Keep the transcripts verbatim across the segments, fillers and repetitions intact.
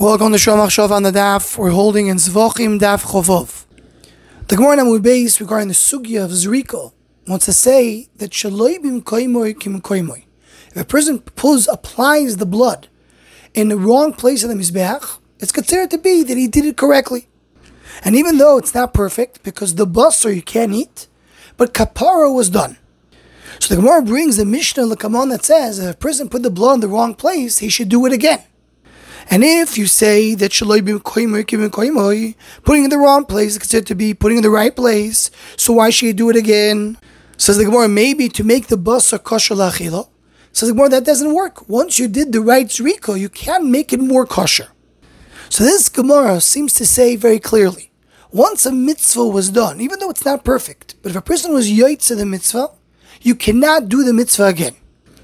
Welcome to Shom Achshav on the Daf. We're holding in Zvachim Daf Chovov. The Gemara in Amud Beis regarding the sugya of Zriko wants to say that Shaloi bim koimoy kim koimoy. If a person pulls, applies the blood in the wrong place of the Mizbeach, it's considered to be that he did it correctly. And even though it's not perfect, because the basar you can't eat, but kapara was done. So the Gemara brings the Mishnah L'Kamon that says if a person put the blood in the wrong place, he should do it again. And if you say that shaloi bim koimoy kim koimoy, putting in the wrong place is considered to be putting in the right place, so why should you do it again? Says the Gemara, maybe to make the basar kosher lachila. Says the Gemara, that doesn't work. Once you did the right zriko, you can't make it more kosher. So this Gemara seems to say very clearly, once a mitzvah was done, even though it's not perfect, but if a person was yoytze the mitzvah, you cannot do the mitzvah again.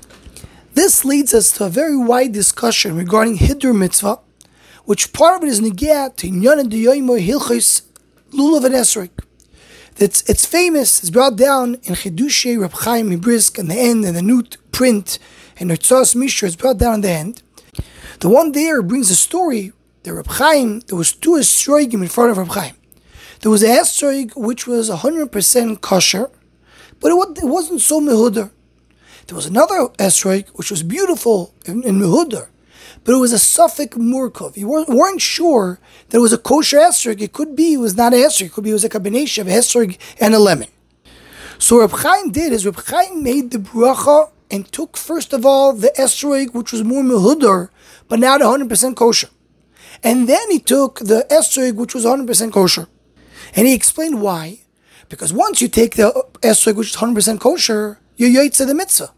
This leads us to a very wide discussion regarding Hiddur Mitzvah, which part of it is Negea to Inyan and Diyoimo Hilchos Lulav and Esrog. It's, it's famous, it's brought down in Chidushei Reb Chaim Mibrisk in the end, and the new print in Netzos Mishra, it's brought down in the end. The one there brings a story that Reb Chaim, there was two Esrogim in front of Reb Chaim. There was an Esrog which was one hundred percent kosher, but it wasn't so mehudar. There was another esrog which was beautiful in, in mehudar, but it was a safek murkov. You weren't, weren't sure that it was a kosher esrog. It could be it was not an esrog. It could be it was a combination of esrog and a lemon. So Reb Chaim did is Reb Chaim made the bracha and took first of all the esrog which was more mehudar, but not one hundred percent kosher, and then he took the esrog which was one hundred percent kosher, and he explained why. Because once you take the esrog which is one hundred percent kosher, you're yoytze the mitzvah.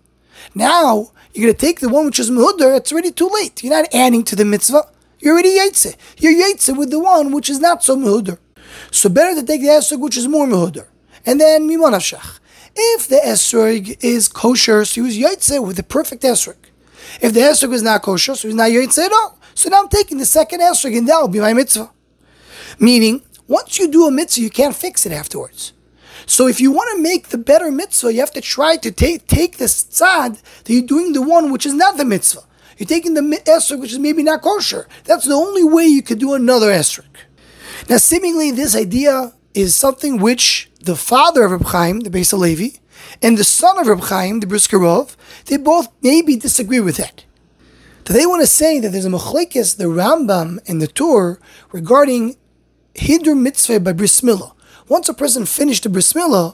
Now, you're going to take the one which is mehudar, it's already too late. You're not adding to the mitzvah. You're already yoytze. You're yoytze with the one which is not so mehudar. So better to take the esrog which is more mehudar. And then, mimon hashach. If the esrog is kosher, so he was yoytze with the perfect esrog. If the esrog is not kosher, so he's not yoytze at all. So now I'm taking the second esrog and that will be my mitzvah. Meaning, once you do a mitzvah, you can't fix it afterwards. So if you want to make the better mitzvah, you have to try to take take the tzad that you're doing the one which is not the mitzvah. You're taking the esrog which is maybe not kosher. That's the only way you could do another esrog. Now, seemingly, this idea is something which the father of Reb Chaim, the Beis Halevi, and the son of Reb Chaim, the Brisker Rov, they both maybe disagree with that. So they want to say that there's a machlekes, the Rambam and the Tur, regarding Hiddur Mitzvah by Bris Milah. Once a person finished the bris milah,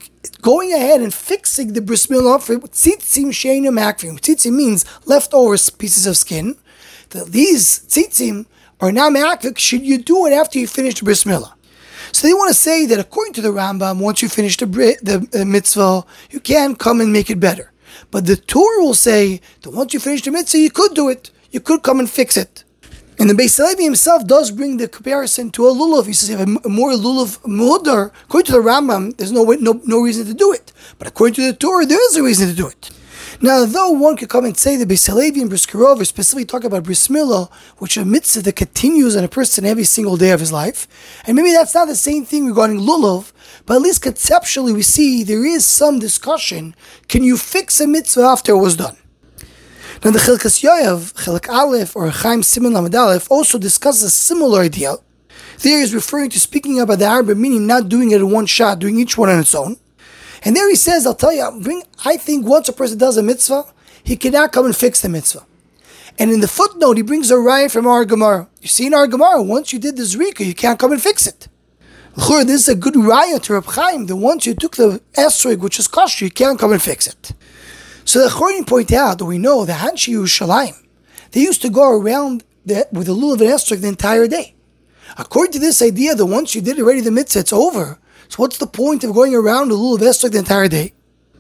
going ahead and fixing the bris milah for tzitzim sheinu makvim. Tzitzim means leftover pieces of skin. These tzitzim are not makvim. Should you do it after you finish the bris milah? So they want to say that according to the Rambam, once you finish the, the, the mitzvah, you can come and make it better. But the Torah will say that once you finish the mitzvah, you could do it. You could come and fix it. And the Beis Halevi himself does bring the comparison to a lulav. He says, if a more lulav mehudar, according to the Rambam, there's no way, no no reason to do it. But according to the Torah, there is a reason to do it. Now, though one could come and say the Beis Halevi and Brisker Rov are specifically talking about bris milah, which is a mitzvah that continues on a person every single day of his life, and maybe that's not the same thing regarding lulav, but at least conceptually we see there is some discussion. Can you fix a mitzvah after it was done? Now the Chilkas Yoav, Chilak Aleph, or Chaim Siman Lamed Aleph also discusses a similar idea. There he's referring to speaking about the Arba, meaning not doing it in one shot, doing each one on its own. And there he says, I'll tell you, bring, I think once a person does a mitzvah, he cannot come and fix the mitzvah. And in the footnote, he brings a raya from our Gemara. You see in our Gemara, once you did the Zrika, you can't come and fix it. This is a good raya to Reb Chaim, that once you took the esrog, which is kosher, you can't come and fix it. So the Chorim point out that we know the Hanshi Yerushalayim, they used to go around the, with a lulav and esrog the entire day. According to this idea that once you did already the mitzvah, it's over. So what's the point of going around with a lulav and esrog the entire day?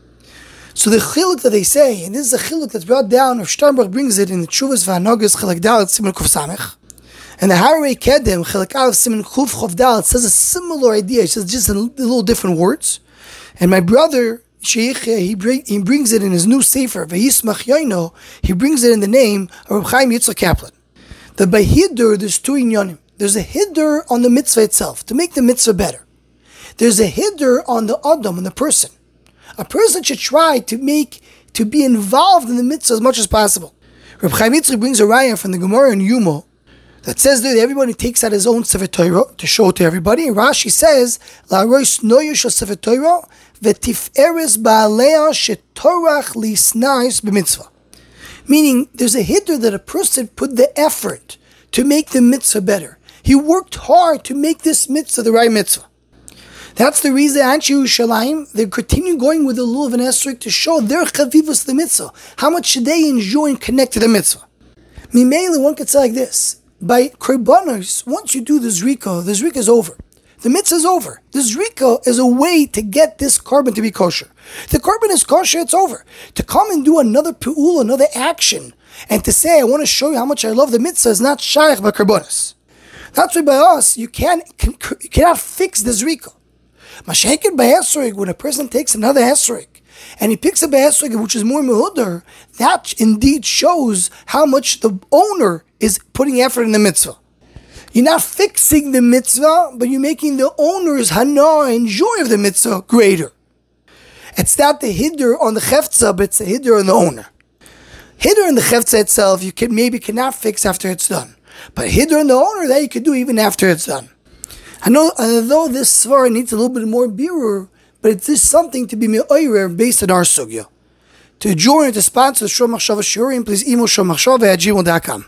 So the chiluk that they say, and this is a chiluk that's brought down, Rav Sternberg brings it in the Tshuvas V'Hanogas Chilak Dalet Siman Kuf Samech, and the Harei Kedem Chilak Aleph Siman Kuf Chof Dalet says a similar idea. It says just a little different words. And my brother Sheikh, he, bring, he brings it in his new sefer, V'yismach Yoino, he brings it in the name of Reb Chaim Yitzchak Kaplan. The by Hiddur, there's two inyanim. There's a Hiddur on the mitzvah itself, to make the mitzvah better. There's a Hiddur on the Adam, on the person. A person should try to make, to be involved in the mitzvah as much as possible. Reb Chaim Yitzchak brings a raya from the Gemara in Yuma, that says that everybody takes out his own Sefer Torah to show it to everybody. And Rashi says, "La'aros noyu shel Sefer Torah v'tiferes ba'aleah shetorach lisnais b'mitzvah." Meaning, there's a hiddur that a person put the effort to make the mitzvah better. He worked hard to make this mitzvah the right mitzvah. That's the reason Anshe Yerushalayim, they continue going with the lulav and esrog to show their chavivus the mitzvah. How much should they enjoy and connect to the mitzvah? Mimele, one could say like this: by korbanos, once you do the zrika, the zrika is over. The mitzvah is over. The zrika is a way to get this korban to be kosher. The korban is kosher, it's over. To come and do another pu'ul, another action, and to say, I want to show you how much I love the mitzvah, is not shaykh by korbanos. That's why by us, you, can't, can, you cannot fix the zrika. Mashaykin by esrog, when a person takes another esrog, and he picks up a esrog which is more mehudar, that indeed shows how much the owner is putting effort in the mitzvah. You're not fixing the mitzvah, but you're making the owner's hana and joy of the mitzvah greater. It's not the hiddur on the chefza, but it's the hiddur on the owner. Hiddur on the chefza itself, you can maybe cannot fix after it's done. But hiddur on the owner, that you can do even after it's done. I know, although this svara needs a little bit more birur, but it is something to be me'oirer based on our sugya. To join and to sponsor the Shom Machshava Shiurim, please email shom machshava at gmail dot com.